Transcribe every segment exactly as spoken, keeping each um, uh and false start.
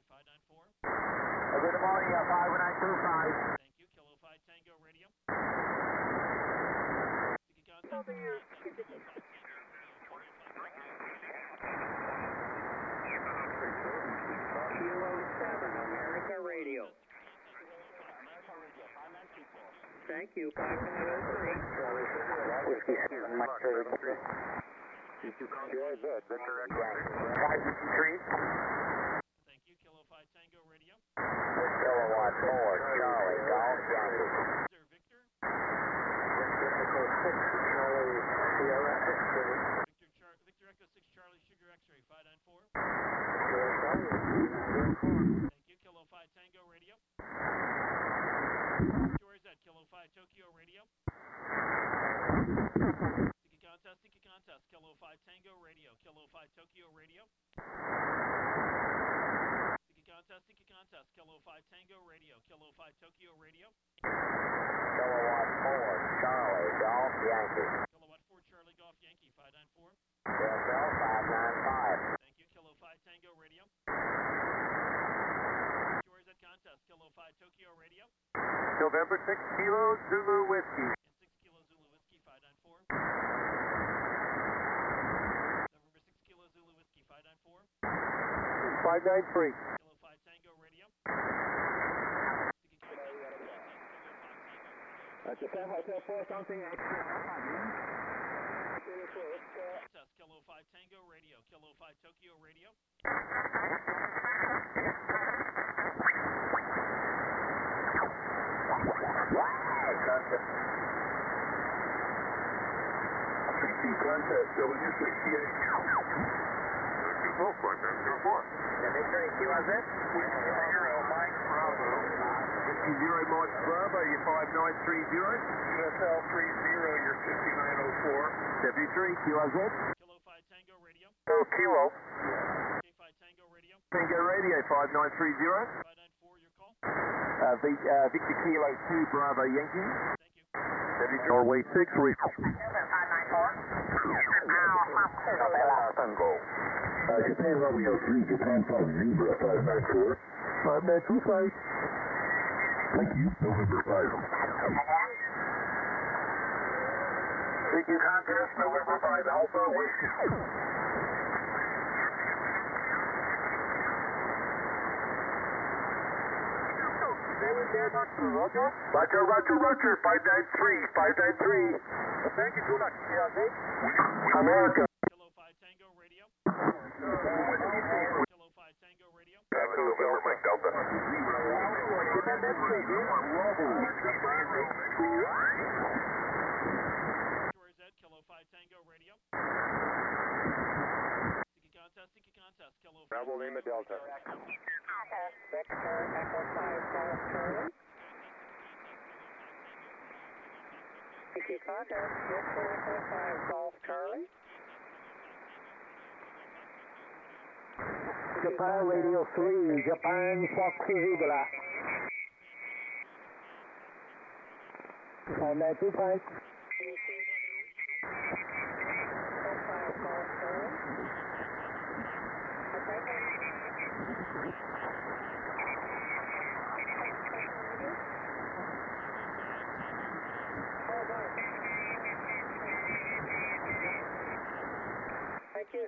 five nine four. Uh, good morning, uh, five nine two five. Thank you. Kilo five Tango Radio. Sticky contact. Sticky contact. Kilo five Tango Radio. Kilo five Tango Radio. Kilo seven, America Radio. Thank you, five nine oh three. Whiskey seven, Mike thirty. Very good. Victor Echo five three. Thank you. Kilo five Tango Radio. Kilowatt four, Charlie, Golf Yankee. Sir Victor. Victor Echo six, Charlie, Sierra X-ray. Victor, Char Victor Echo six Charlie Sugar X-ray five nine four. Thank you. Kilo five Tango Radio. Where is that? Kilo five Tokyo Radio. Sticky contest. Sticky contest. Kilo five Tango Radio. Kilo five Tokyo Radio. Sticky contest. Sticky contest. Kilo five Tango Radio. Kilo five Tokyo Radio. Kilowatt four, Charlie, Golf Yankee. Kilowatt four Charlie Golf Yankee five nine four. K S L five nine five. Thank you. Kilo five Tango Radio. Where is that contest? Kilo five Tokyo Radio. November six, Kilo Zulu Whiskey. And six Kilo Zulu Whiskey five nine four. November six Kilo Zulu Whiskey five nine four. five nine three. Kilo five Tango Radio. Sticky contest. Sticky contest. Kilo five Tango Radio. Japan Hotel four, something extra. Contest. Kilo five Tango Radio. Kilo five Tokyo Radio. Contest W sixty-eight. Two contest two four. Victory, Q S S. Zero, Mike Bravo. Whiskey zero, Mike Bravo, you're five nine three zero. Q S L three zero, you're fifty-nine oh four. W three, Q S S. Kilo five Tango Radio. Oh, Kilo. K five Tango Radio. Tango Radio, five nine three zero. five nine four, your call. Uh, Vic, uh, Victor Kilo two, Bravo Yankee. Thank you. Norway six, Reef. Uh, Japan Romeo three, Japan five Zebra five nine four. five nine two five. Thank you, November five. C Q contest, November five, Alpha Whiskey. Roger, Roger, Roger, five nine three, five nine three. Thank you, good luck. America. Kilo five Tango Radio. Kilo five Tango Radio. November, Mike Delta. Where is that? Kilo five Tango Radio. Sticky contest. Sticky contest. Kilo five. Bravo Lima Delta. Vector Echo five, Golf Charlie. Sticky contest, Vector Echo five, Golf Charlie. Japan Radio three, Japan Fox Zebra. five nine two five. Thank you.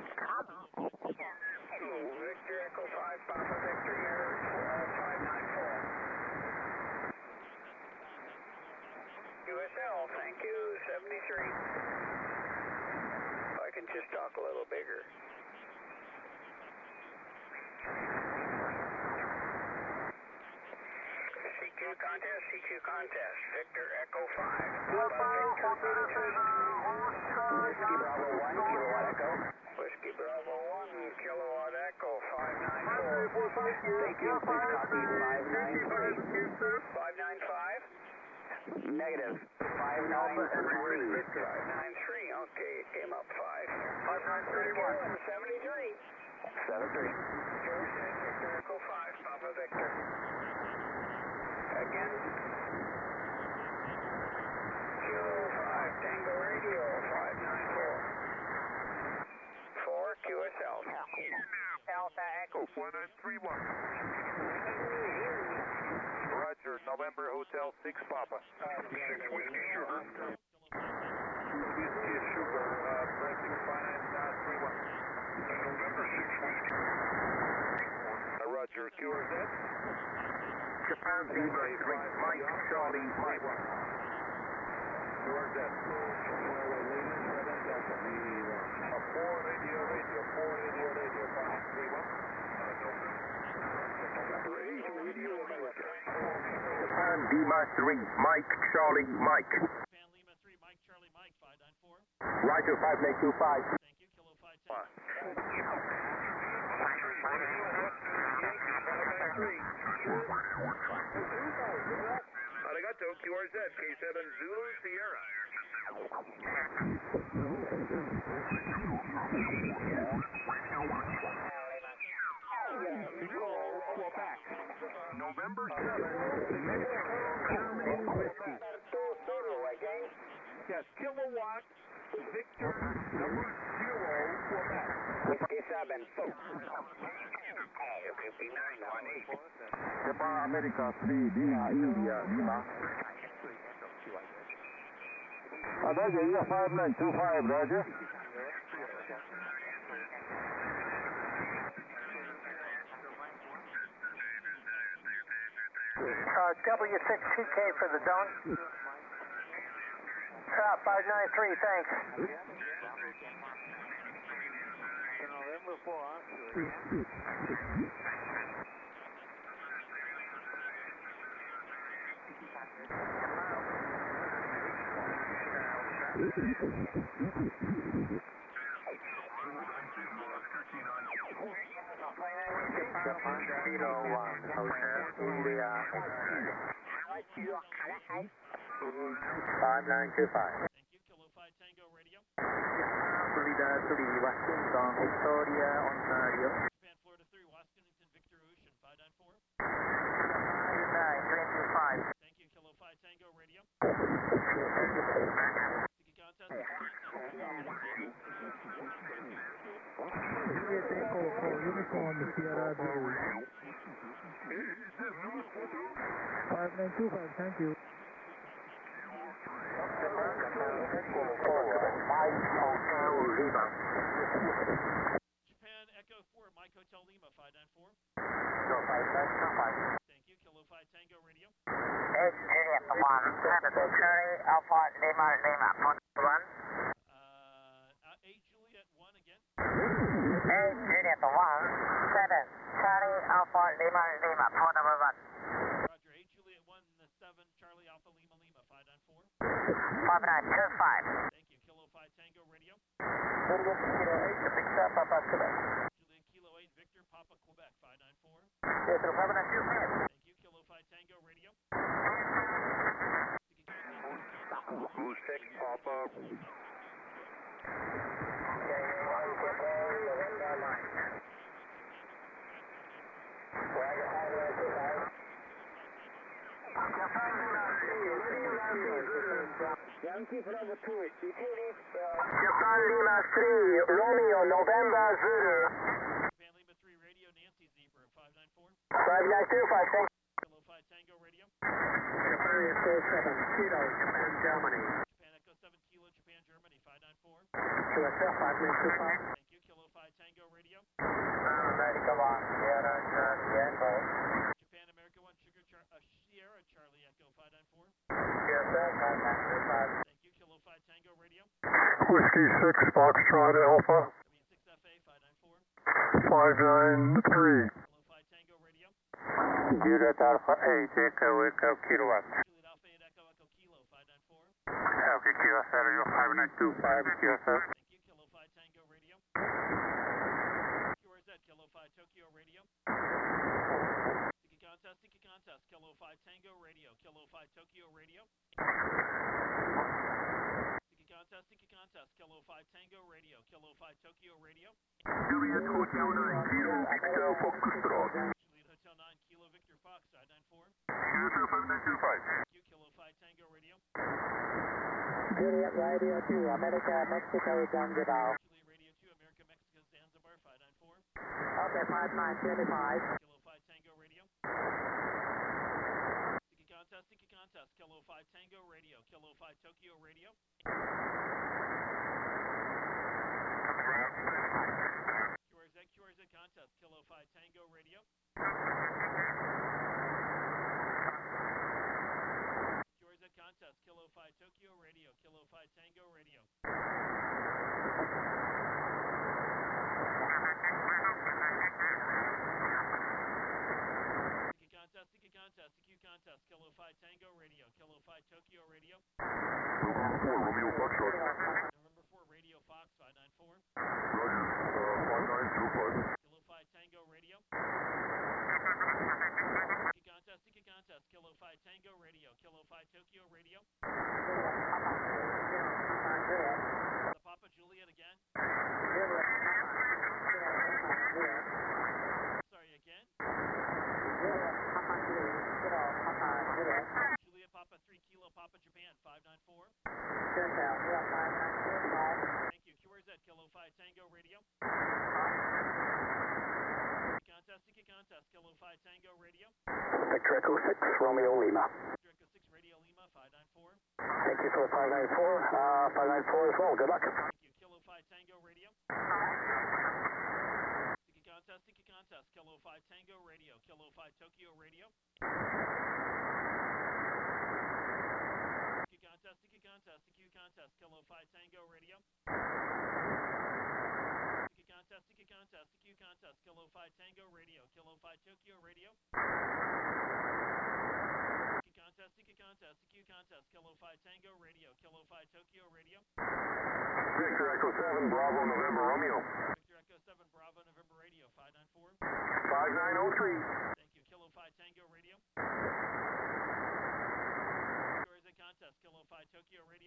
Victor Echo five, Papa Victor, five nine four. U S L, thank you, seventy-three. If I can just talk a little bigger. C Q contest, C Q contest, Victor Echo five. Papa Victor, Whiskey Bravo one, Kilowatt Echo. Whiskey Bravo one, Kilowatt Echo, five nine four. Thank you, please copy five nine three. five nine five? Negative, five nine three. five nine three, okay, it came up five. five nine three one, seventy-three. seven three. Victor Echo five, Papa Victor. Again. Kilo five, Tango Radio, five nine four. four, Q S L. Delta Echo. four nine three one. Roger, November Hotel six Papa. six Whiskey Sugar. Whiskey Sugar, uh, pressing five nine three one. November six Whiskey. Uh, Roger, Q R Z. Japan Zebra three, Mike Charlie Mike. Q R Z. Uh, four radio, radio, four radio, radio, five three one. Japan Lima three, Mike Charlie Mike. Japan Lima three, Mike Charlie Mike, five nine four. Roger five nine two five. Thank you, Kilo five ten. Arigato, Q R Z, K seven Zulu Sierra. November seventh, Mexico, Germany Whiskey. Yes, Kilowatt, Victor, number zero, Quebec. Whiskey seven, fifty-nine, one eight. Japan America three, Lima India Lima. Uh, Roger, yeah, five nine two five, Roger. Uh, W six T K for the zone. Uh, five nine three, thanks. November four, Japan Kilo one, Hotel India. five nine two five. Thank you, Kilo five Tango Radio. Florida three, Washington, Victoria, Ontario. Japan Florida three, Washington, Victor Ocean, five nine four. five nine two five. Thank you, Kilo five Tango Radio. Sticky contest. Juliet Echo for Uniform Sierra Zulu. five nine two five, thank you. Japan Echo four, Mike Hotel Lima, five nine four. Thank you, Kilo five Tango Radio. eight Juliet one, seven Charlie Alpha Lima Lima, one. Uh, eight Juliet one again. eight Juliet one, seven Charlie Alpha Lima Lima, four number one. Roger, eight Juliet one, seven Charlie Alpha Lima Lima, five nine four. five nine two five. Thank you, Kilo five Tango Radio. Juliet Kilo eight, Victor Papa Quebec. Juliet Kilo eight, Victor Papa Quebec, five nine four. Yes, sir, five nine two five. Thank you, Kilo five Tango Radio. Blue six Papa. Yankee Bravo two, Japan Lima three, Romeo November Zulu. Japan Lima three Radio, Nancy Zebra, five nine four. five nine two five, thank you. Kilo five Tango Radio. Japan Echo seven, Kilo, Japan Germany. Japan Echo seven Kilo, Japan Germany, five nine four. U S A five nine two five. Thank you, Kilo five Tango Radio. America one, Sierra Charlie Echo. Japan America one Sugar Char uh, Sierra Charlie Echo, five nine four. U S A five nine two five. Thank you, Kilo five Tango Radio. Whiskey six Foxtrot Alpha, I mean six F A, five nine four. five nine three. Kilo five Tango Radio. Juliet Alpha eight, Echo Echo Kilowatt. Juliet Alpha eight Echo Echo Kilo, five nine four. Okay, Q S L, five nine two five, Q S L. Thank you, Kilo five Tango Radio. Q R Z, Kilo five Tokyo Radio. Sticky contest, sticky contest, Kilo five Tango Radio, Kilo five Tokyo Radio. Sticky contest, sticky contest, Kilo five Tango Radio, Kilo five Tokyo Radio. Juliet Hotel nine, Kilo Victor Foxtrot. Juliet Hotel nine, Kilo Victor Fox, five nine four. U S A five nine two five. Thank you, Kilo five Tango Radio. Juliet Radio two, America, Mexico, Zanzibar. Juliet Radio two, America, Mexico, Zanzibar, five nine four. Alpha Okay, five nine twenty-five. Kilo five Tango Radio. Sticky contest, sticky contest. Kilo five Tango Radio. Kilo five Tokyo Radio. Q R Z, Q R Z contest. Kilo five Tango Radio. Q R Z contest. Kilo five Tokyo Radio. Kilo five Tango Radio. Sticky contest, sticky contest, sticky contest. Kilo five Tango Radio. Kilo five Tokyo Radio. November four, Romeo Foxtrot. November four Radio Fox five nine four. Roger, uh, five nine two five. Kilo five Tango Radio. Sticky contest, sticky contest. Kilo five Tango Radio. Kilo five Tokyo Radio. The Papa Juliet again. Sorry, again. Juliet Papa three Kilo Papa Japan five nine four. Thank you. Q R Z Kilo five Tango Radio. Sticky contest, sticky contest. Kilo five Tango Radio. Victor Echo six, Romeo Lima. Victor Echo six Radio Lima five nine four. Thank you for five nine four. Uh, five nine four as well. Good luck. Thank you. Kilo five Tango Radio. Sticky contest, sticky contest. Kilo five Tango Radio. Kilo five Tokyo Radio. Sticky contest, sticky contest, sticky contest. Kilo five Tango Radio. Sticky contest, sticky contest, sticky contest. Kilo five Tango Radio. Kilo five Tokyo Radio. Sticky contest, sticky contest, sticky contest. Kilo five Tango Radio. Kilo five Tokyo Radio. Victor Echo seven, Bravo, November Romeo. Victor Echo seven Bravo November Radio five nine four. five nine oh three. Thank you. Kilo five Tango Radio. Where is the contest? Kilo five Tokyo Radio.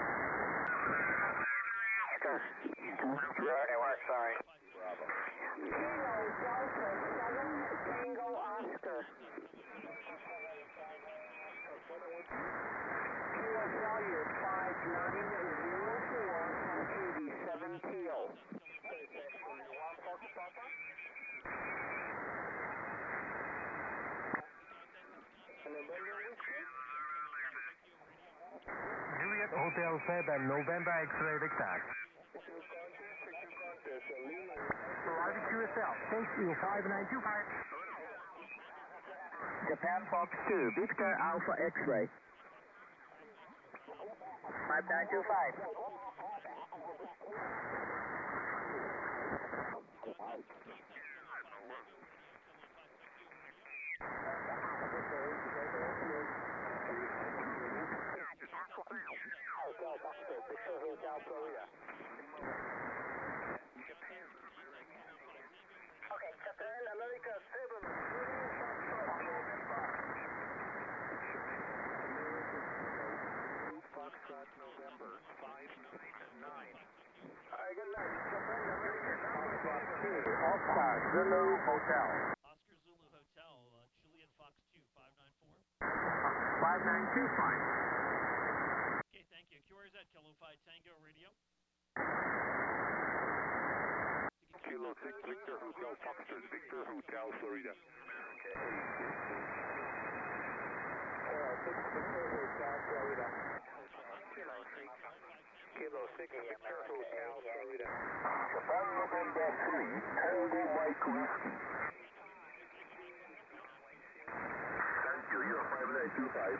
Right, we're sorry. Tango Oscar. Q S L, you're five nine zero four from eighty-seven Kilo. Juliet Hotel seven, November X-ray Victor. Roger Q S L, thank you, five nine two five. Japan Fox two, Victor Alpha X-ray. five nine two five. Okay, Japan America seven. Foxtrot November five nine. Alright, good night. Japan America Foxtrot two, Oscar Zulu Hotel. Oscar Zulu Hotel. Uh, Juliet Fox two five nine four. five nine two five. Okay, thank you. Q R Z Kilo five Tango Radio. Kilo six, Victor Hotel Foxtrot, Victor Hotel Florida. Kilo six, Victor Hotel Florida. Japan November three, Tango Mike Whiskey. Thank you, you're five nine two five.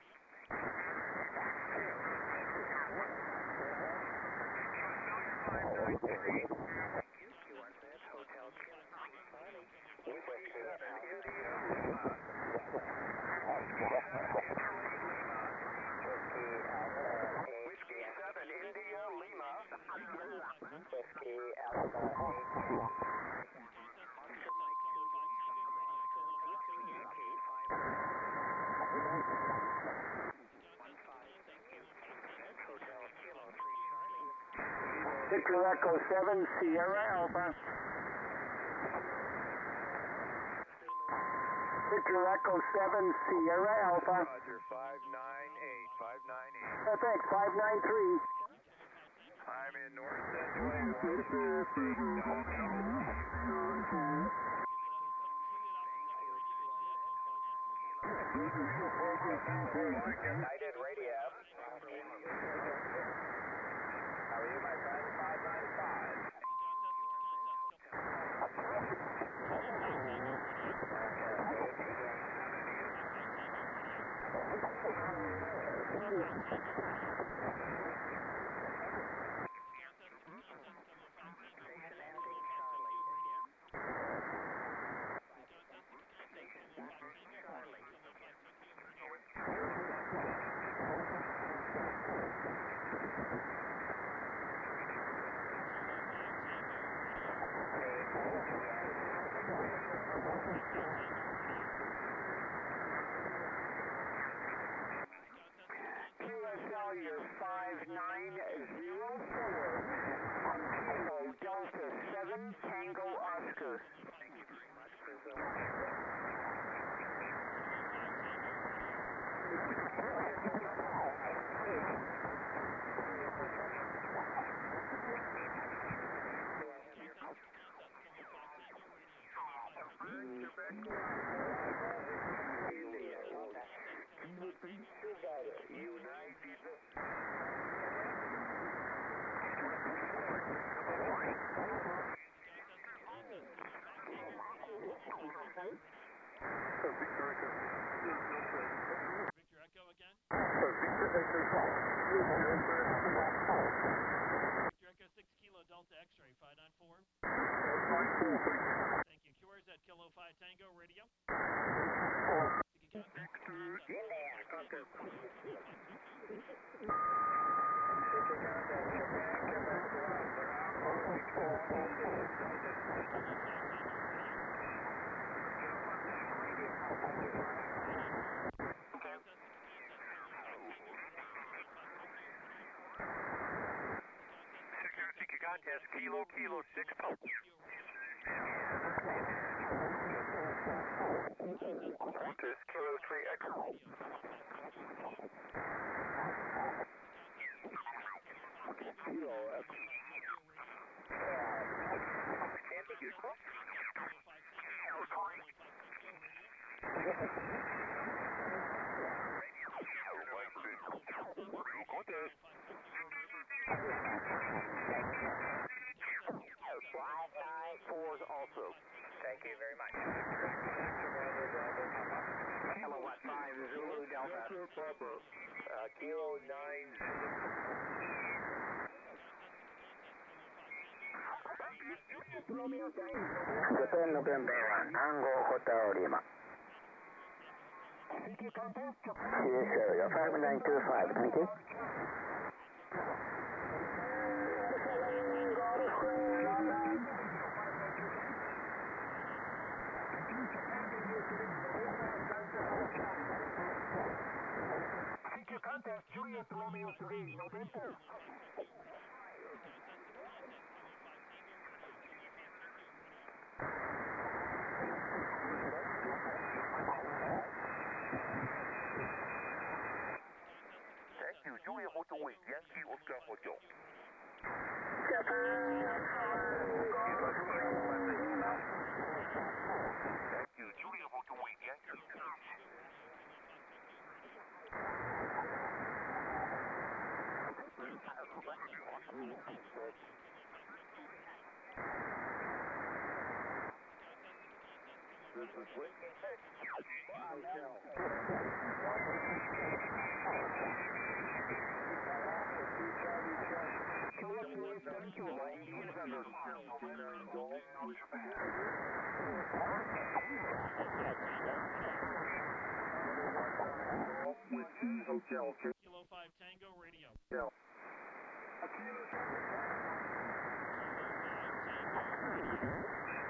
Five Whiskey seven, India, Lima. Whiskey Alpha eight. Victor Echo seven, Sierra Alpha. Victor Echo seven, Sierra Alpha. Roger, five nine eight, five nine eight. Uh, thanks, five nine three. I'm in North Central Washington. United Radio. How are you, my friend? five nine five. You're five nine zero four on Kilo Delta seven Tango Oscar. Thank you very much, Brazil. Victor Echo again. Victor Echo six Kilo Delta X-ray five nine four. Thank you. Q R Z Kilo five Tango Radio. Security contest, Kilo, Kilo six. This Kilo three X. Kilo X. Five nine fours also. Thank you very much. Kilowatt five Zulu Delta. Uh, Kilo nine. Japan November one, Tango Hotel Lima. Yes, sir. five nine two five, thank you. Contest Juliet Romeo three, November. Thank you, Juliet Motorway, Yankee Oscar Hotel. Thank you, Juliet Motorway, Yankee. This is Whiskey six. Kilo five Tango Radio. Kilo five Tango Radio.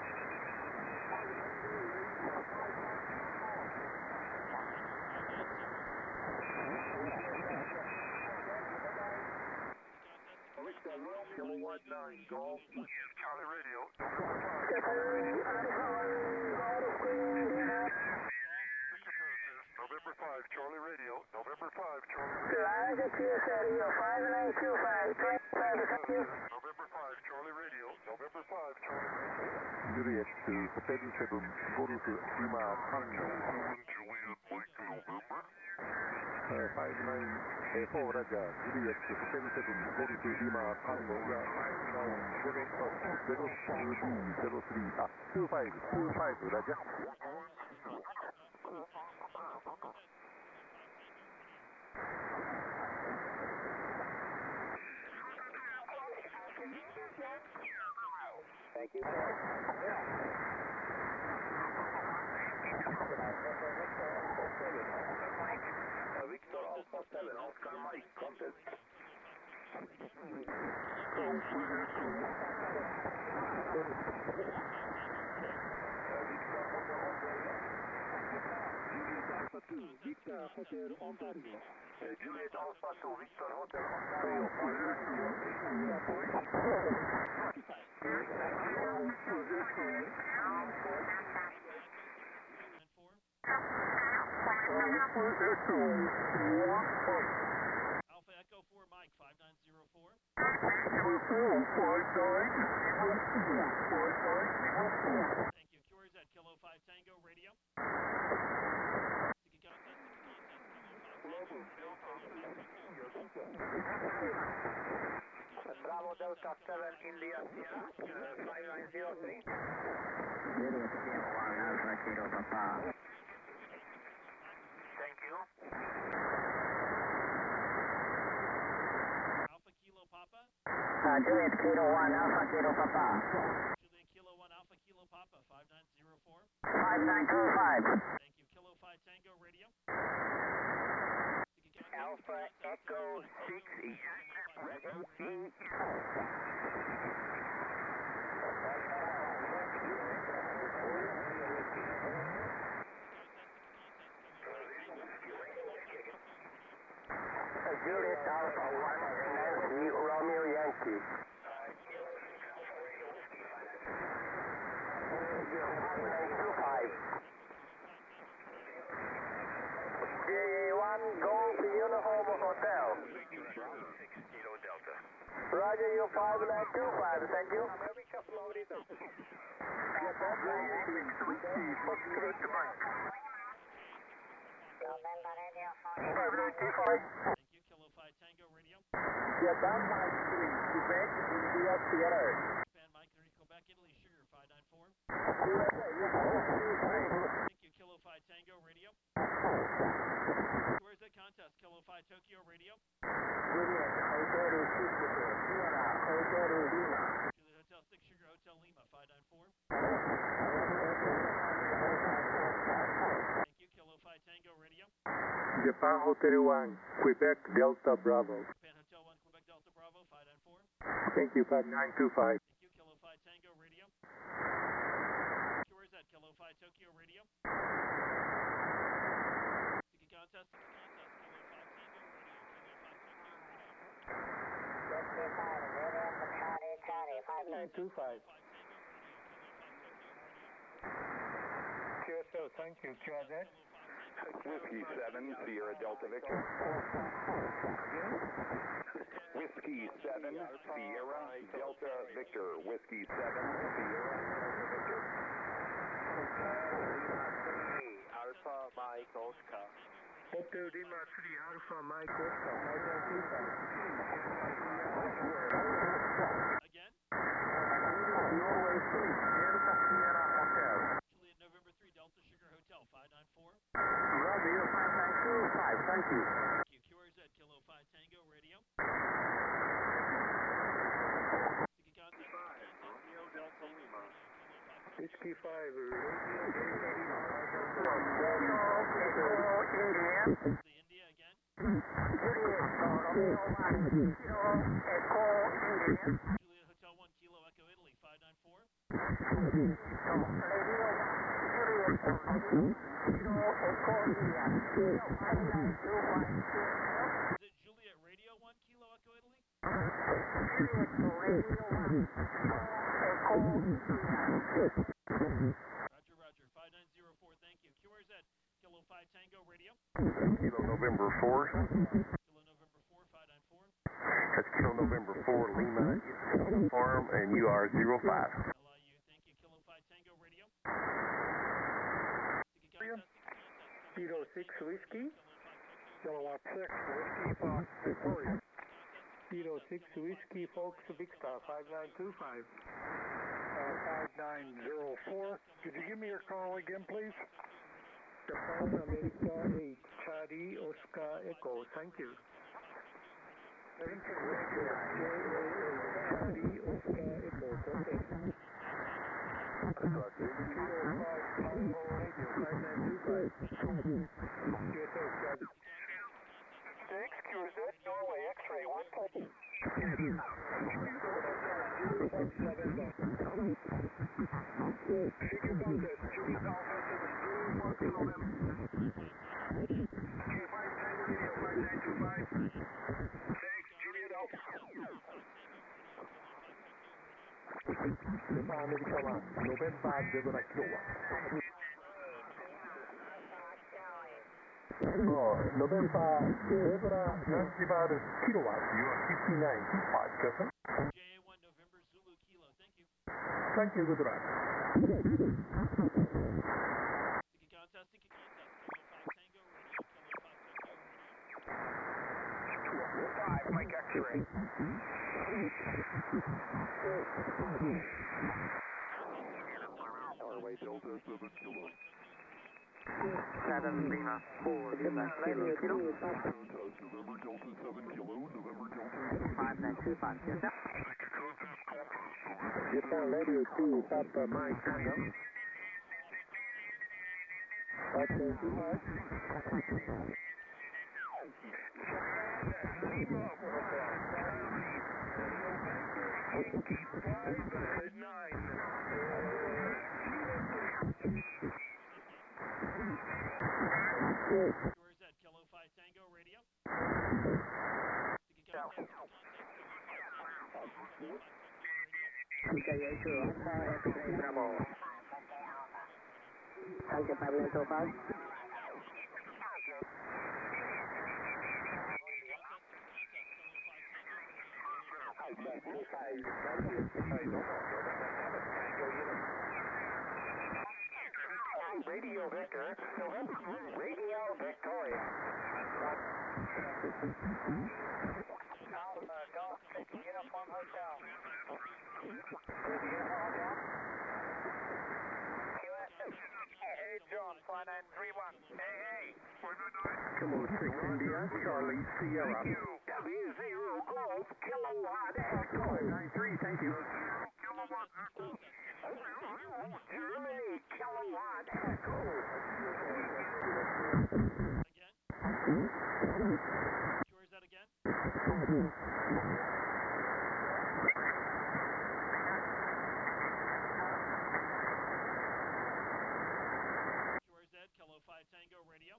Kilo one nine Golf. Charlie Radio. November five, Charlie Radio. November five, Charlie Radio. November five, Charlie Radio. November five, Charlie Radio. Juliet to Hotel seven, Golf Lima Tango. Juliet Mike November. Uh, five nine four Raja, Juliet to Hotel seven, Golf Lima Tango. Yeah, five nine seven zero three zero three. Ah, two five two five Raja. Thank you. Victor Alpha seven, Oscar Mike, contest. Victor Hotel Ontario. Juliet Alpha two, Victor Hotel Ontario. Alpha Echo four Mike five nine zero four. Thank you. Q R Z Kilo five Tango Radio. Sticky contest, sticky contest, Bravo Delta seven India Sierra five nine zero three. Thank you. Alpha Kilo Papa. Juliet Kilo one, Alpha Kilo Papa. Juliet Kilo one Alpha Kilo Papa five nine zero four. five nine two five. Thank you. Kilo five Tango Radio. Alpha Echo six East. Juliet Alpha one, Nancy Romeo Yankee. five nine two five. J A one Golf Uniform Hotel. Kilo Delta. Roger, you five nine two five, thank you. America, Florida. November Radio five nine two five. Thank you. Kilo five Tango Radio. Japan Mike three, Quebec, India Sierra. Japan Mike three Quebec Italy Sugar five nine four. Thank you. Kilo five Tango Radio. Where's that contest? Kilo five Tokyo Radio. Juliet Hotel Sierra, Hotel Lima. Juliet Hotel six Sugar Hotel Lima five nine four. Thank you. Kilo five Tango Radio. Japan Hotel one, Quebec Delta Bravo. Japan Hotel one Quebec Delta Bravo five nine four. Thank you, five nine two five. Thank you. Kilo five Tango Radio. Q R Z Kilo five Tokyo Radio. Sticky contest, sticky contest. Kilo five Tango Radio. Kilo five Tokyo Radio. five nine two five. Q S O, thank you. Q R Z. Whiskey seven, Sierra Delta Victor. Whiskey seven, Sierra Delta Victor. Whiskey seven, Sierra Delta Victor. Alpha Mike Oscar. Hotel Lima three Alpha Mike Oscar five nine two five. Again? Norway three, Delta Sierra Hotel. Juliet November three Delta Sugar Hotel five nine four. Roger, you five nine two five, thank you. Thank you. Q R Z Kilo five Tango Radio. Whiskey five, radio Delta Lima, The India again. Juliet Hotel one Kilo Echo Italy five nine four. Is it Juliet Radio one Kilo Echo Italy? Roger, Roger. five nine zero four, thank you. Q R Z, Kilo five Tango Radio. Kilo November four. Kilo November four, five nine four. That's Kilo November four, Lima, Farm, and U R zero five. L I U, thank you. Kilo five Tango Radio. Kilo six Whiskey, Kilowatt six, Whiskey Fox, Victoria. Kilo six Whiskey Fox, Big Star, five nine two five. Uh, five nine zero four. Could you give me your call again, please? Japan, America eight, Charlie, Oscar, Echo. Thank you. seven six Whiskey, Charlie, Oscar, Echo. Okay. Kilo five, Tango Radio, five nine two five. U S A, Charlie. six, Q Z, Norway, X-ray, one copy. America one, November Zebra Kilowatt. Oh, November Zebra Zanzibar Kilowatt, you are fifty-nine, five, Captain. J A one November Zulu Kilo, thank you. Thank you, good luck. Sticky contest, sticky contest. Kilo five Tango Radio. Kilo five Tokyo Radio. five, Mike X-ray. Norway Delta seven Kilo. seven Lima four Lima Kilo Kilo. November Delta seven Kilo, November Delta five nine two five. Japan Radio two, Papa Mike Tango. five nine two five. Q R Z, Kilo five Tango Radio. Sticky contest, K A two Alpha X-ray Bravo. Tango five nine two five. Radio Victor, Radio Victoria. Alpha, Golf six, Uniform Hotel. Q S six. Hey, John, five nine three one. Hey, hey. Kilo six India, Charlie, Sierra. W zero Golf, Kilowatt Echo. five nine three, thank you. Germany, Kilowatt Echo. again. Q R Z again. Q R Z, Kilo five Tango Radio.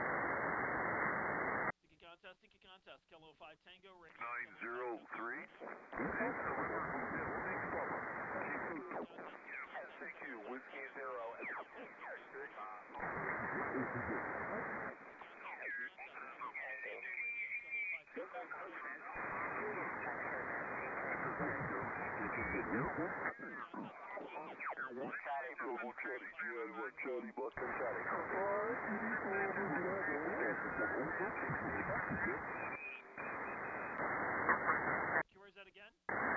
Sticky contest, sticky contest. Kilo five Tango Radio. nine zero three. S Q, Whiskey Zero. Charlie, Boston, Charlie. Q R Z again.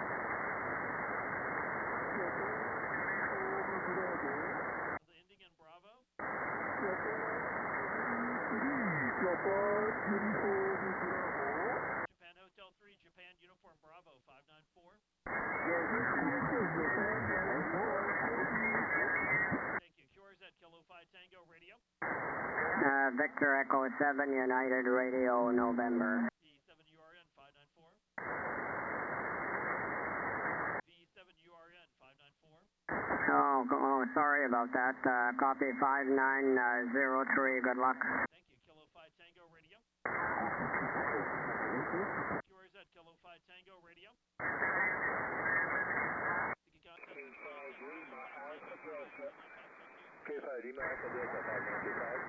The ending in Bravo. Japan Hotel three, Japan Uniform Bravo five nine four. Victor Echo seven, United Radio, November. V seven U R N five nine four. V seven U R N five nine four. Oh, oh, sorry about that. Uh, copy five nine zero three, good luck. Thank you, Kilo five Tango Radio. Q R Z, Kilo five Tango Radio. Sticky contest, sticky contest, Kilo five Tango Radio, Kilo five Tokyo. K five, Lima Echo Delta five nine two five.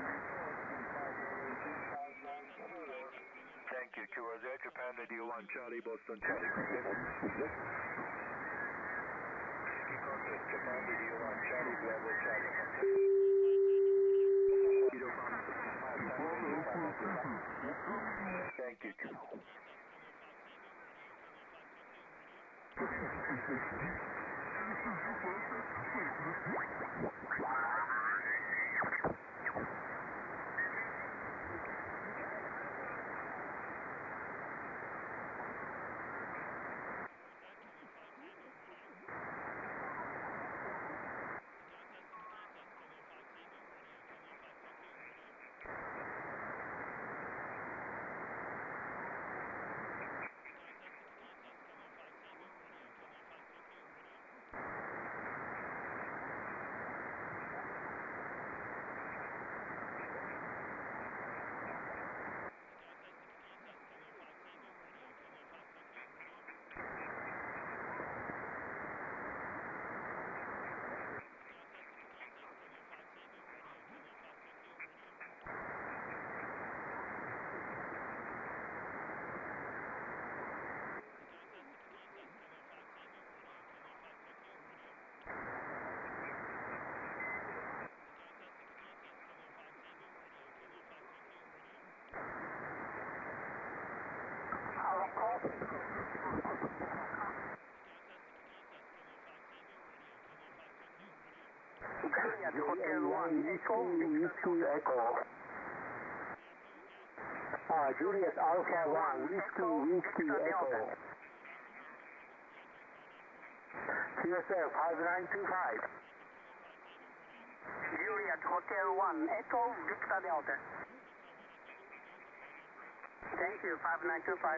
Thank you, Q R Z, Japan Radio one, Charlie, Boston, Charlie. Sticky contest, Japan Radio one, Charlie, Bravo, Charlie. Thank you. Hotel one, Echo, Whiskey Echo. Uh, Juliet Alpha one, Whiskey, Whiskey Echo. Q S L five nine two five. Juliet Hotel one, Echo, Victor Delta. Thank you, five nine two five.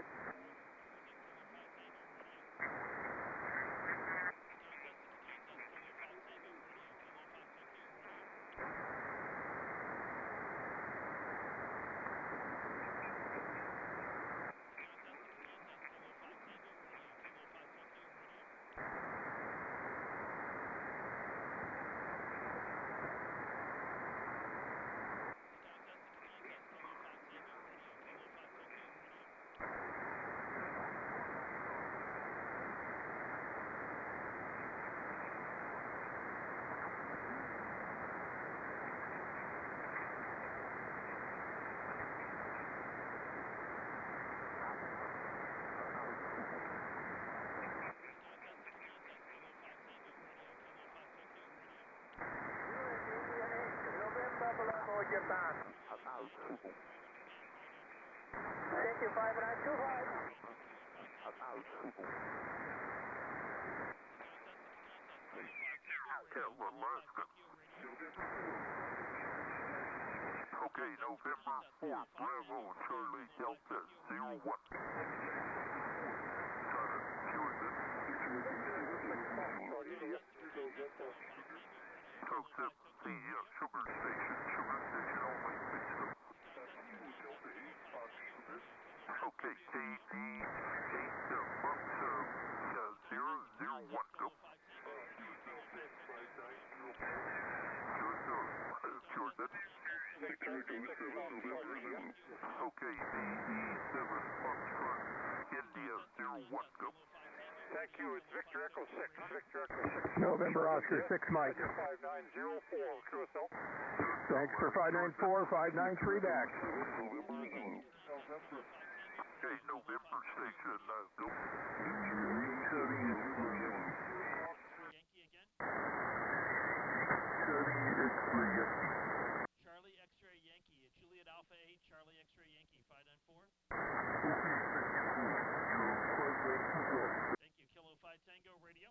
Japan. Thank you, five nine two five. Okay, November fourth, Bravo, Charlie, Delta, zero one. Concept the uh, sugar station, sugar station only, fixed up. Okay, K D eight uh, Bucks uh, zero zero one, go. Sure, that's okay, the E seven Foxtrot, India zero one, go. Thank you, it's Victor Echo six, Victor Echo six. November Oscar six, Mike. five nine zero four, Q S L. Thanks for five nine four, five nine three back. Okay, November station, uh, go. Yankee again. Charlie X-ray Yankee, Juliet Alpha eight, Charlie X-ray Yankee, five nine four. Thank you, Kilo five Tango Radio.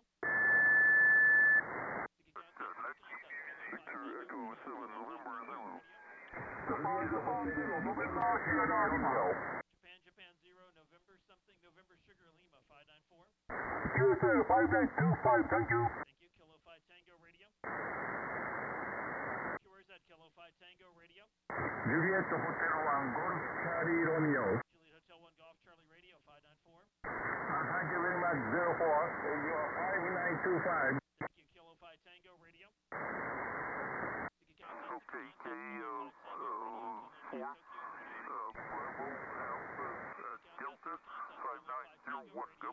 Sticky contest, sticky contest, Kilo five Tango Radio, Kilo five Tango Radio. Japan, Japan zero, November something, November Sugar Lima, five nine four. U S A five nine two five, thank you. Thank you, Kilo five Tango Radio. Q R Z, Kilo five Tango Radio. Juliet Hotel one Golf Charlie Romeo. Juliet Hotel one Golf Charlie Radio, five nine four. Uh, thank you very much, zero four. You are five nine two five. Thank you, Kilo five Tango Radio. Okay, K, uh, uh, four, uh, Bravo, Alpha, uh, Delta, five nine zero one, go.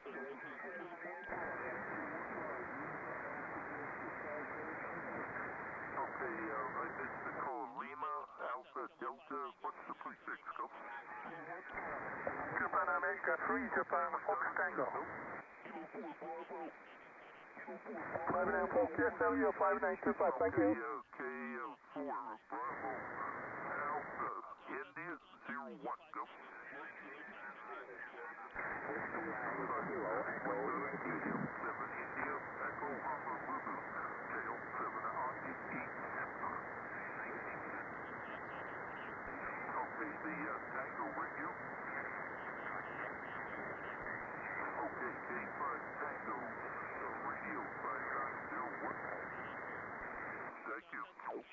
Okay, uh, I missed the call. Lima, Alpha, Delta, what's the prefix, go? Japan America three, Japan Fox Tango. five nine four, K S L U five nine two five, thank you. Okay, uh, four, Bravo, Alpha, India, zero one, go. seven, India, Echo, Lima, Lulu, tail seven, Aki, eight, September. Okay, the uh, Tango radio. Okay, K five Tango, uh, radio five nine zero one. Thank you.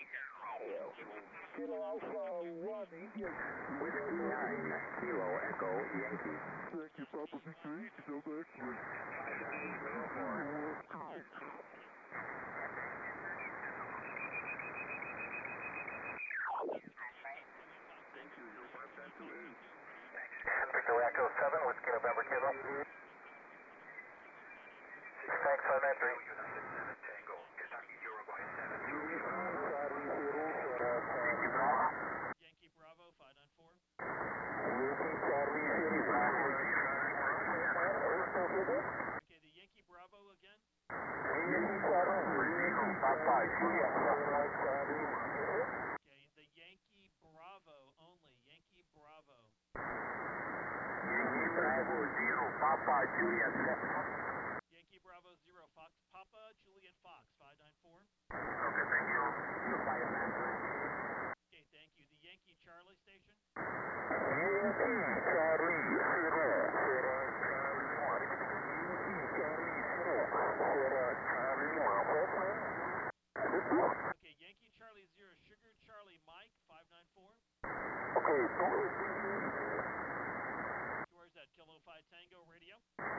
Kilo Alpha one, India. Whiskey nine, Kilo Echo Yankee. Thank you, Papa Victor eight, so excellent. five nine zero four. Victor Echo seven, Whiskey November Kilo. Thanks, five nine three. Tango, Kentucky, Uruguay seven. Yankee Bravo, five nine four. Okay, the Yankee Bravo again. Okay, the Yankee Bravo only. Yankee Bravo. Yankee Bravo zero, Papa Juliet. Yankee Bravo zero, Fox Papa Juliet Fox, five nine four. Okay, thank you. Okay, thank you. The Yankee Charlie station. Okay, Yankee Charlie zero, Sugar Charlie Mike, five nine four. Okay, Q R Z, Kilo five Tango Radio.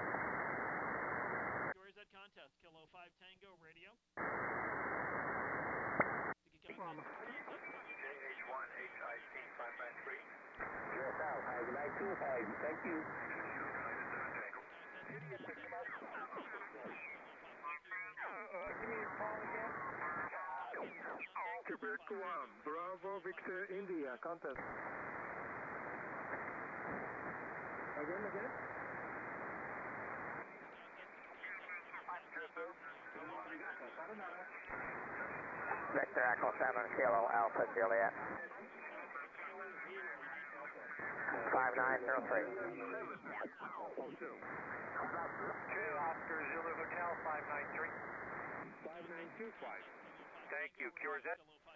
Q R Z contest, Kilo five Tango Radio. Tiki contest, Tiki contest. H one H I C five nine three. U S L five nine two five, thank you. Quebec one, Bravo Victor India, contest. Again, again. Victor Echo seven, Kilo Alpha Juliet. five nine zero three. Two Oscar Zulu Hotel five nine three. five nine two five. Thank you, Q R Z.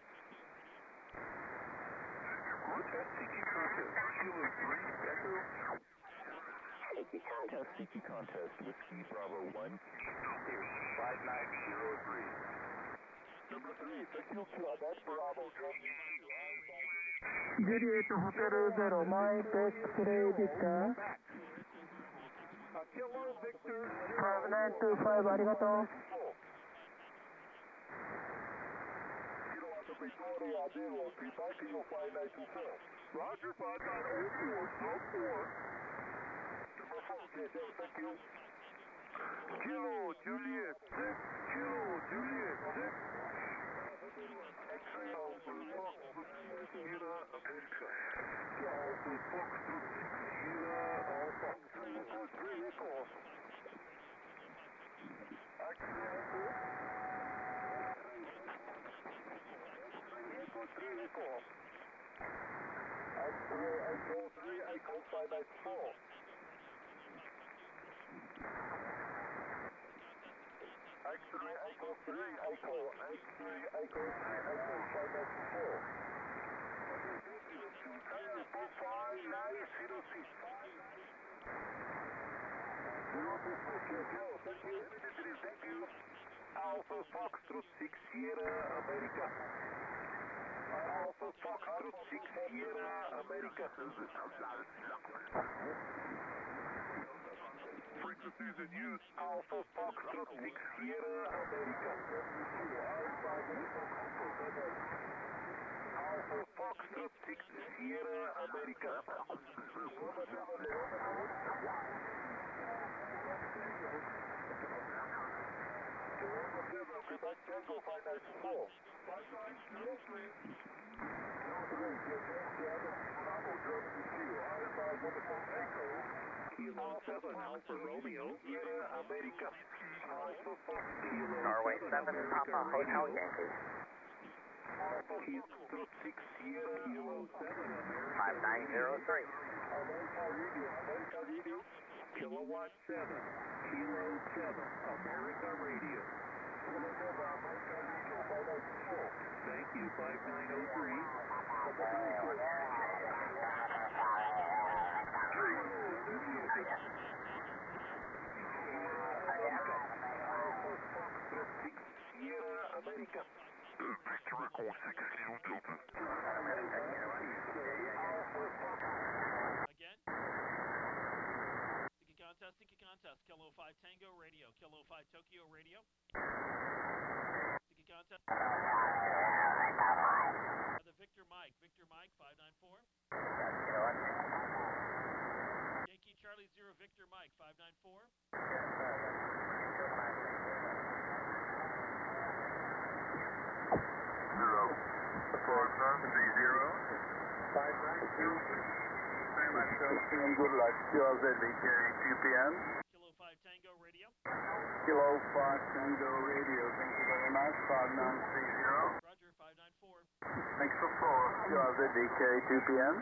Contest, Tiki Contest, Kilo three, Echo. Contest, Tiki Contest, Whiskey Bravo one, five nine zero three. Number three, thank you, Quebec Bravo, Juliet Hotel zero, Mike X-ray Victor. Kilo Victor five nine two five, ありがとう。 Victoria zero, feedback Kilo five nine two four. Roger, five nine oh four, sub four. Number four, J J, thank you. Kilo Juliet six, Kilo Juliet six. X-ray Alpha Fox, Sierra America. Alpha Fox, Sierra Alpha, three four three Echo. X-ray Echo. three Echo. X-ray Echo three Echo five nine four. X-ray Echo three Echo. X-ray Echo three Echo five nine four. for five nine zero six. Thank you. Thank you. Alpha Foxtrot six Sierra America. Alpha Foxtrot six Sierra America. Frequencies in use. Alpha Foxtrot six Sierra America. Alpha Foxtrot six Sierra America. Quebec Tango five ninety-four. five nine zero three. Kilo seven Alpha Romeo, Sierra America. Alpha Fox Kilo Norway seven Papa Hotel Yankee. Kilo six Sierra Kilo seven America. five nine zero three. America Radio, America Radio. Kilowatt seven, Kilo seven, America Radio. Thank you, five nine zero three. Sierra America. Victor Echo six Kilo Delta. Again. Sticky contest, sticky contest. Kilo five Tango Radio. Kilo five Tokyo Radio. Sticky contest. The Victor Mike. Victor Mike five nine four. Yankee Charlie zero Victor Mike five nine four. Zero. Five nine three zero. five nine two. Very much so. Good luck. Q L Z V K two P M. Kilo five Tango Radio. Kilo five Tango Radio. Thank you very much. five nine three zero. Roger five nine four. Thanks for four. Q L Z V K two P M.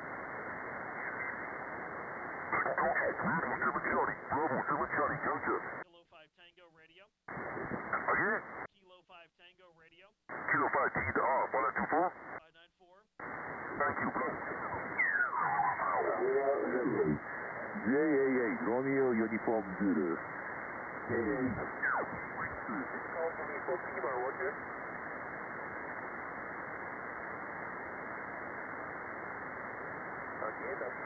Bravo seven Charlie. Bravo seven Charlie. Gotcha. Kilo five Tango Radio. Again. Kilo five Tango Radio. Kilo five T to R. one two four. five nine four. Thank you. J A eight Romeo Uniform Zulu. Call for me for Kilo, would you? Okay, that's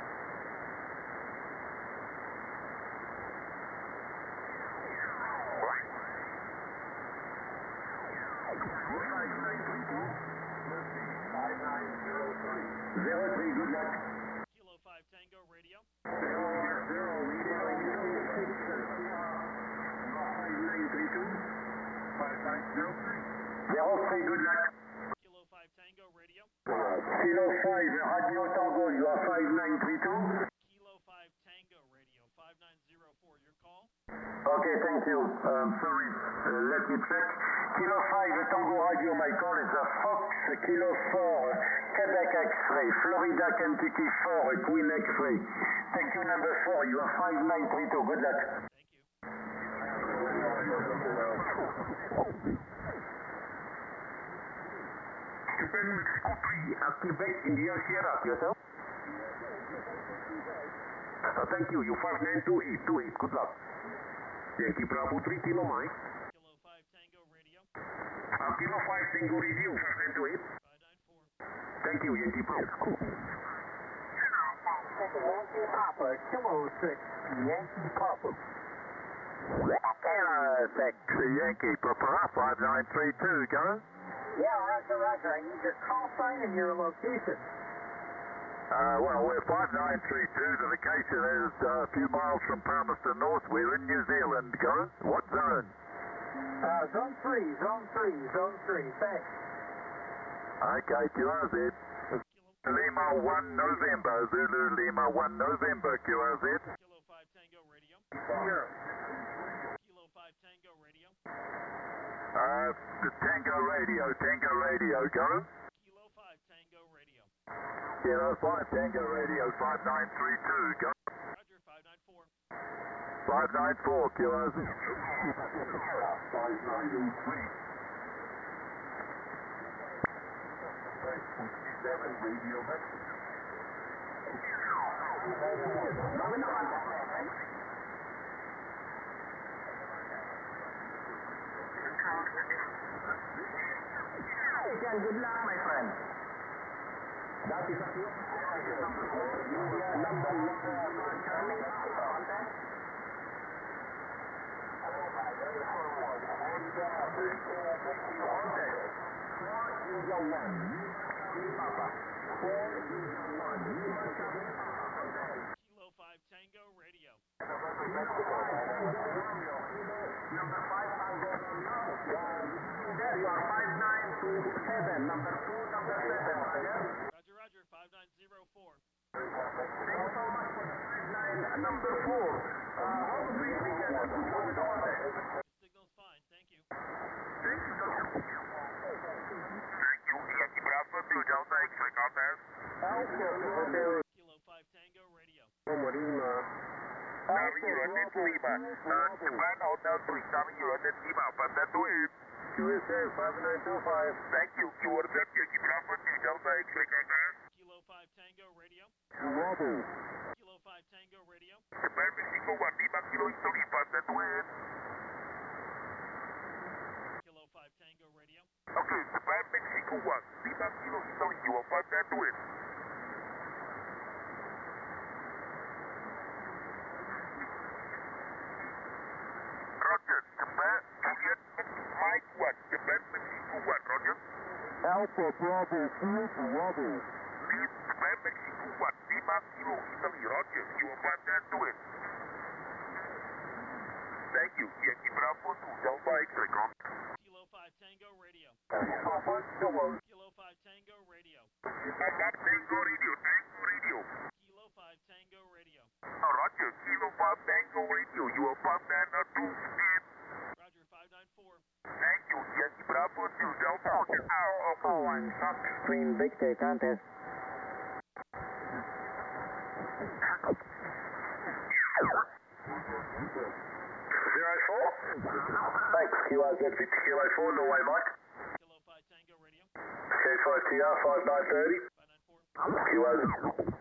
Zero three, good luck. Kilo five Tango Radio. Zero, radio, five nine three two. Five nine zero three. Zero three, good luck. Kilo five Tango Radio. Kilo five, Radio Tango, you are five nine three two. Kilo five Tango Radio. five nine zero four. Your call. Okay, thank you. Um, sorry, uh, let me check. Kilo five, Tango Radio, my call is a Fox, Kilo four, Quebec X-ray, Florida, Kentucky four, Queen X-ray. Thank you, number four, you are five nine three two, good luck. Thank you. Quebec, compris, à Québec, India, Sierra, yourself? Uh, thank you, you five nine two eight, two eight, good luck. Yankee Bravo three, Kilo Mike. Kilo five Tango Radio. Uh, Kilo five, Tango Radio, five nine two eight. five nine four. Thank you, Yankee Bravo. Yankee Papa, Kilo six, Yankee Papa. Kilo six, Yankee Papa, five nine three two, go. Yeah, Roger, Roger. I need your call sign and your location. Uh, well, we're five nine three two. The location is uh, a few miles from Palmerston North. We're in New Zealand, go. What zone? Uh, zone three, zone three, zone three. Thanks. Okay, Q R Z. Lima one November. Zulu Lima one November, Q R Z. Kilo five Tango Radio. Here. Kilo five Tango Radio. Uh, the Tango Radio, Tango Radio, go. Kilo five Tango Radio. Kilo five Tango Radio, five nine three two, go. Roger five nine four. five nine four, Q R Z. five nine three. seven Radio Mexico. Good luck, my friend. That is a cute number one. Charlie, contact. Contact. Four India one. Papa. Four India one. Kilo five Tango Radio. Number five Tango. There you are, five nine two seven. Number two, number seven. Roger, roger, five nine zero four. Thank you so much for five nine, number four. Uh, how do we begin at the contact? Signal's fine, thank you. Thank you, Doctor. Thank you, Yankee Bravo two Delta X-ray contact. Kilo five Tango Radio. Sorry, you're on net Lima. Uh, Japan Hotel three, sorry, you're on net Lima. But that's it. Q S A five nine two five. Thank you. You ordered that Yankee Bravo two Delta X-ray contact. Kilo five Tango Radio. Bravo. Kilo five Tango Radio. Japan Mexico one, Lima Kilo Italy, but that's it. Kilo five Tango Radio. Okay, Japan Mexico one, Lima Kilo Italy, you will find that to it. Roger, Japan, Juliet, Mike one, Japan Mexico one, Roger. Alpha Bravo four Bravo. Lead Japan Mexico one, Lima Kilo Italy, Roger, you will find that to it. Thank you, Yankee Bravo two Delta X-ray contact. Kilo five Tango Radio. Kilo five Tango Radio. Tango Radio, Tango Radio. Kilo five Tango Radio. Oh, Roger, Kilo five Tango Radio, you will find that at two speed. Roger, five nine four. Thank you, Yankee Bravo two Delta. Alpha one, Fox Green Victor contest. Zero four. Thanks, Q R Z fifty Kilo four, Norway Mike. Kilo five Tango Radio. K five T R five nine thirty. five nine four. Q R Z.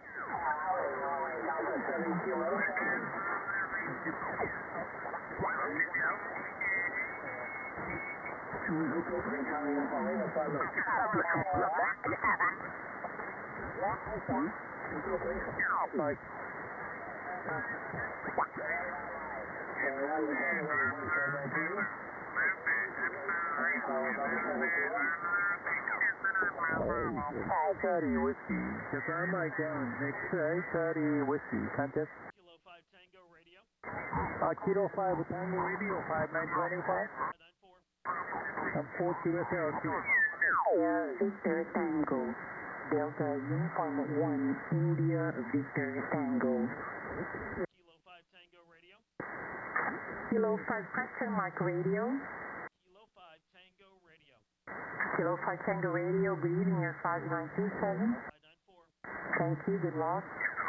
Charlie Whiskey. Japan Mike one. X-ray Charlie Whiskey contest. Kilo five Tango Radio. Uh, Kilo five Tango Radio five nine two five. five nine four. And four Q S L two. Air Victor Tango. Delta Uniform one, India Victor Tango. Kilo five Tango Radio. Kilo five question mark radio. Kilo five Tango Radio. Kilo five Tango radio, good evening, air five nine two seven. five nine four. Thank you, good luck.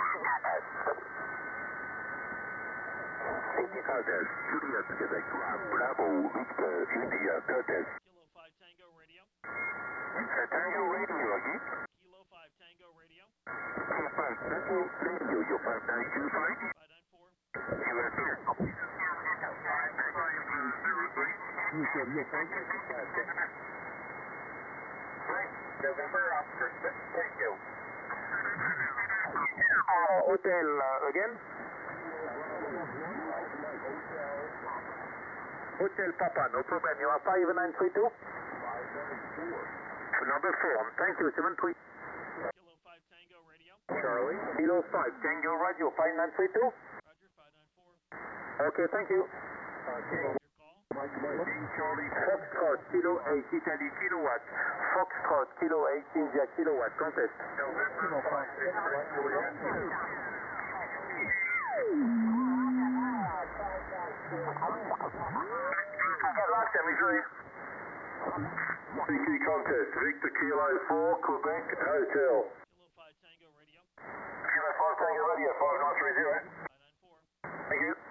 Contest, Juliet, Quebec, Bravo, Victor, India, contest. Kilo five Tango Radio. Tango Radio, again. Kilo five Tango Radio. Kilo five Tango Radio, you five nine two five. five nine four. Q S A. November, Oscar six, thank you. Hotel, uh, again? Hotel Papa, no problem. You are five nine three two? Number four, thank you, seven three. Kilo five Tango Radio. Charlie. Kilo five, Tango Radio, five nine three two? Roger, five nine four. Okay, thank you. Your call. Charlie. Foxtrot, Kilo eight, Italy, kilowatt. Foxtrot, Kilo eight, India, kilowatt, contest. Kilo five, Good luck, Missouri. C Q contest, Victor Kilo four, Quebec Hotel. Kilo five Tango Radio. Kilo five Tango Radio, five nine three zero. five nine four. Thank you.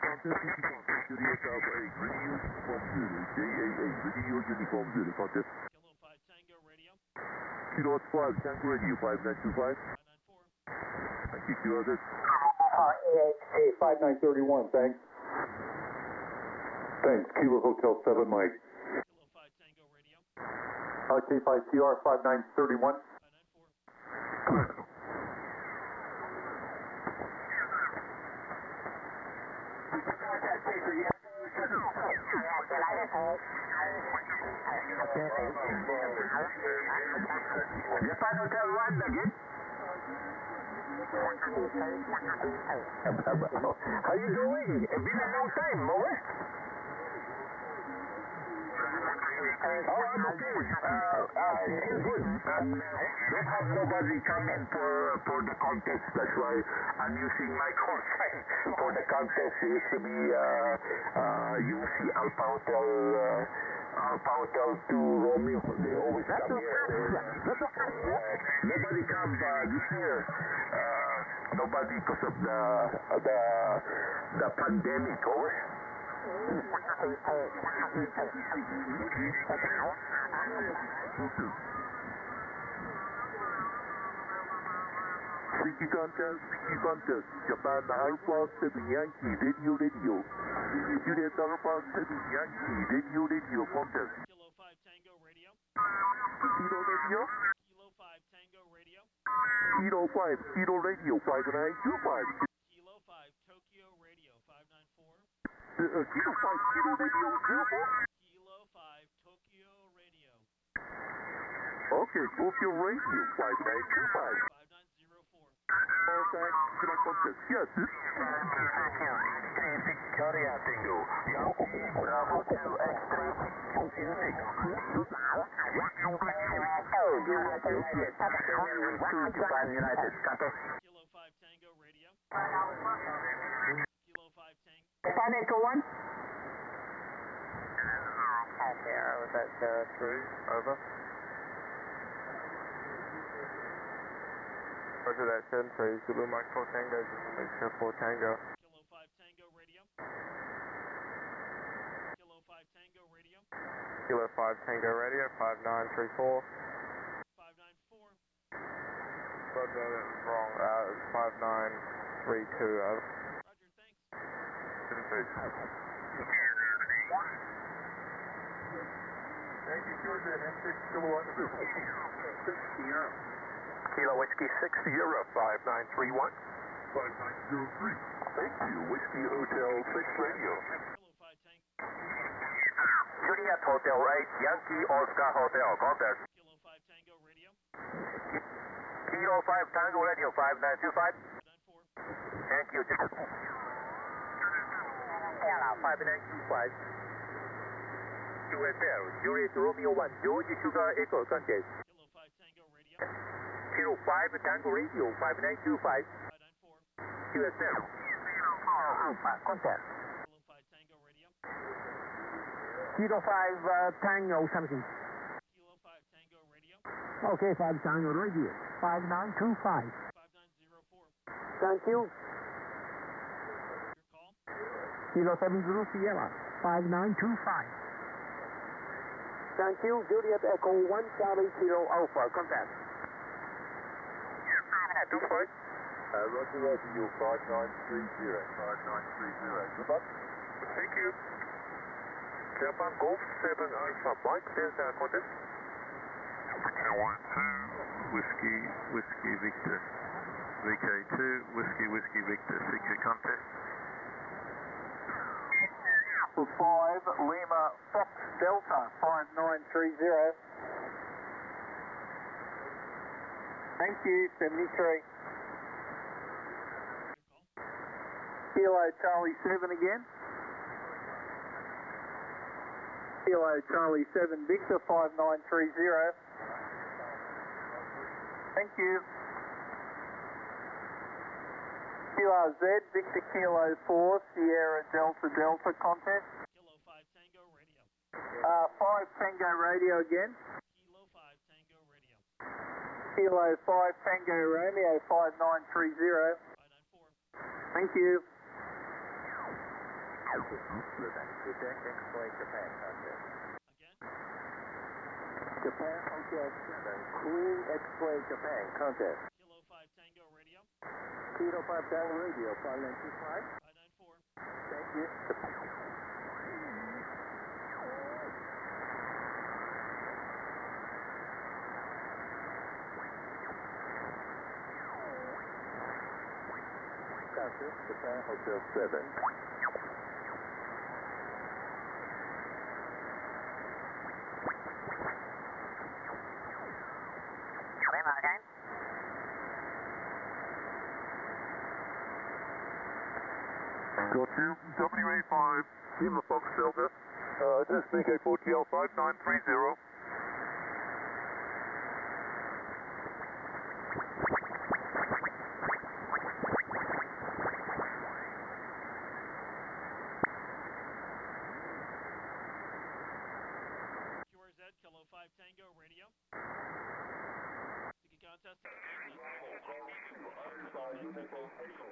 Juliet Alpha eight, radio uniform zero, J A A, radio uniform zero contest. Kilo five, Tango Radio, five nine two five. five nine four. Thank you, Kilo six. Uh, E H G five nine three one, thanks. Thanks. Kilo Hotel seven, Mike. Kilo five Tango Radio. R K five T R five nine three one. five nine four. Japan Hotel one again. How you doing? It's been a long time, boy. Oh, I'm okay. Uh, uh, it's good. Uh, don't have nobody coming for for the contest. That's why I'm using my call sign for the contest. It used to be uh, uh, U C Alpha Hotel, uh, Alpha Hotel to Romeo. They always come here. They, uh, nobody comes uh, this year. Uh, nobody because of the the the pandemic. Over. Siki Contest, Siki Contest, Japan Alpha seven Yankee Radio Radio. Juliet Alpha seven Yankee Radio Radio Contest. Kilo five Tango Radio. Kilo Radio? Kilo five Tango Radio. Kilo five, Kilo Radio five nine two five. Kilo five Tokyo Radio five nine four. Uh, uh, Kilo five, Kilo Radio zero four. Kilo five Tokyo Radio. Okay, Tokyo Radio five nine two five. five nine zero four. Okay, Kilo Contest, yes. Korea Tango. Yankee Bravo two X three. Japan United. Contest. Kilo five Tango Radio. Kilo five Tango. Japan Echo one. Okay, I was at zero three, over. Roger that, seven three, Zulu Mike four Tango, make sure four Tango. Kilo five Tango Radio. Kilo five Tango Radio. Kilo five Tango Radio, five nine three four. five nine four. Roger, that was wrong, uh, it's five nine three two, over. Roger, thanks. seven three. Thank you, Georgia, and six kilowatt. Kilo Whiskey six Sierra five nine three one. five nine zero three. Thank you, Whiskey Hotel six Radio. Kilo five Tango. Juliet Hotel eight, Yankee Oscar Hotel. Contest. Kilo five Tango Radio. Kilo five Tango Radio five nine two five. five nine four. Thank you. Hello, five nine two five. U S L, Juliet Romeo one, George Sugar Echo Contest. Kilo five Tango Radio. Kilo five Tango Radio five nine two five. five nine four. U S L. Alpha Contest. Kilo five Tango Radio. Kilo five uh, Tango something. Kilo five Tango Radio. Okay, five Tango Radio. five nine two five. five nine zero four. Thank you. Your call. Kilo seven Zulu Sierra. five nine two five. Thank you. Juliet Echo one Charlie Kilo Alpha. Contact. Two five. Uh, Roger, Roger, you five nine three zero. five nine three zero. Good luck. Thank you. Japan Golf seven Alpha Mike, there's our contest. one two, Whiskey, Whiskey Victor. V K two, Whiskey, Whiskey Victor. Secret contest. five Lima Fox Delta five nine three zero. Thank you, seventy-three. Your call. Kilo Charlie seven again. Kilo Charlie seven Victor five nine three zero. Thank you. Kilo Z Victor Kilo four Sierra Delta Delta contest. Kilo five Tango Radio. Uh, five Tango Radio again. Kilo five Tango Radio. Kilo five Tango Romeo five nine three zero. five nine four. Thank you. Again. Japan Hotel seven, Queen X-ray Japan, contest. Kilo five Tango Radio. Kilo five Tango Radio, five nine two five. five nine four. Thank you. Contest, Japan Hotel seven. Lima again. Go to W A five, Lima Fox Delta, uh, address B K four T L five nine three zero. Q R Z, Kilo five Tango Radio. Sticky contest, sticky contest, Kilo five Tango Radio. Kilo five Tango Radio.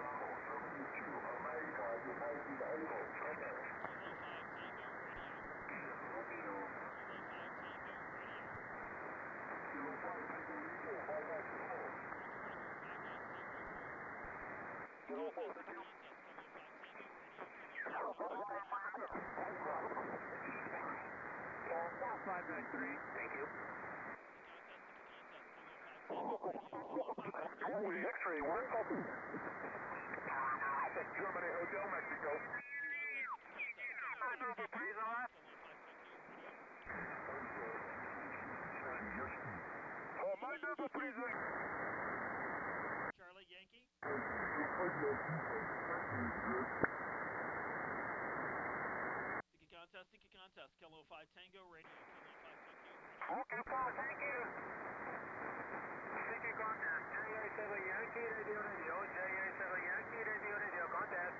five nine three, thank you. X-ray one. Germany Hotel, Mexico. My number, please. Charlie Yankee. Sticky contest, sticky contest, Kilo five Tango Radio. Kilo five Tokyo Radio. Okay, Paul, thank you. Sticky contest, J A seven Yankee Radio Radio, J A seven Yankee Radio Radio, contest.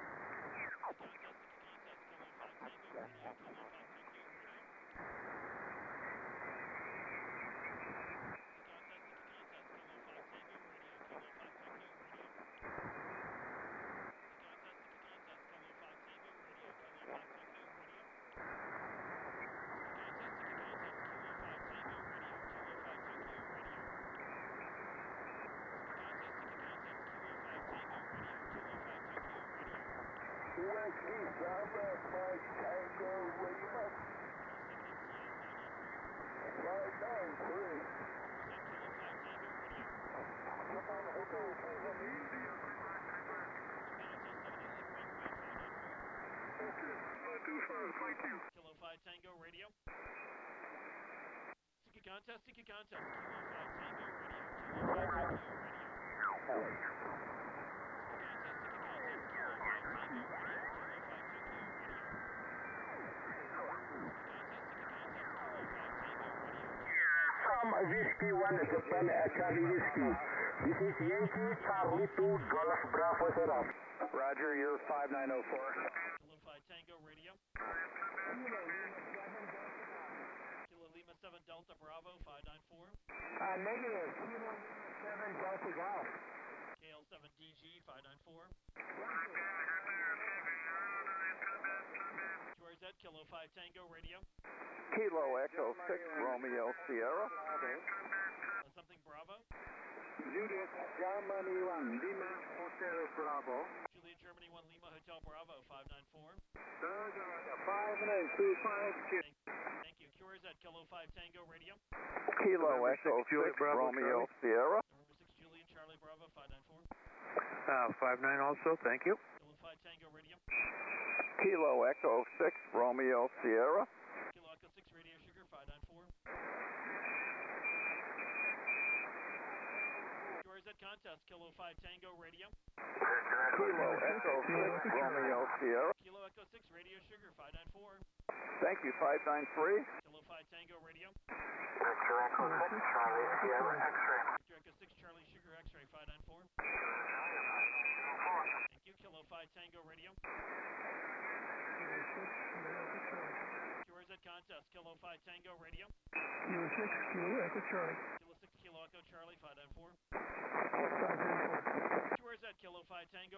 Whiskey, Bravo, Mike, Tango, Lima. five nine three. Japan Hotel seven, India. Okay, nine two five, thank you. Kilo five Tango Radio. Sticky contest, sticky contest, Kilo five Tango Radio. Kilo five Tokyo Radio. Whiskey one, Japan Charlie Whiskey. This is Yankee Charlie two, Golf Bravo Serap. Roger, you're five nine oh four. Kilo five Tango Radio. Kilo Lima seven Delta Bravo five nine four. Uh, negative, Kilo seven Delta Golf. K L seven D G five nine four. Q R Z, Kilo five Tango Radio. Kilo Echo six, Romeo Sierra. Uh, something Bravo. Juliet, Germany one, Lima Hotel Bravo. Juliet Germany one Lima Hotel Bravo five nine four. five nine two five. Thank, thank you. Q R Z, Kilo five Tango Radio. Kilo Echo six, Romeo Sierra. November six Juliet Charlie Bravo five nine four. Uh, five nine also, thank you. Kilo five Tango Radio. Kilo Echo six, Romeo Sierra. Kilo Echo six Radio Sugar five nine four. Q R Z contest, Kilo five Tango Radio. Kilo Echo six, Romeo Sierra. Kilo Echo six Radio Sugar five nine four. Thank you, five nine three. Kilo five Tango Radio. Victor Echo six, Charlie Sierra, X-ray. Victor Echo six Charlie Sugar X-ray five nine four. Thank you. Kilo five Tango Radio. Q R Z contest, Kilo five Tango Radio. Kilo six, Kilo Echo Charlie. Kilo six Kilo Echo Charlie five nine four. Roger,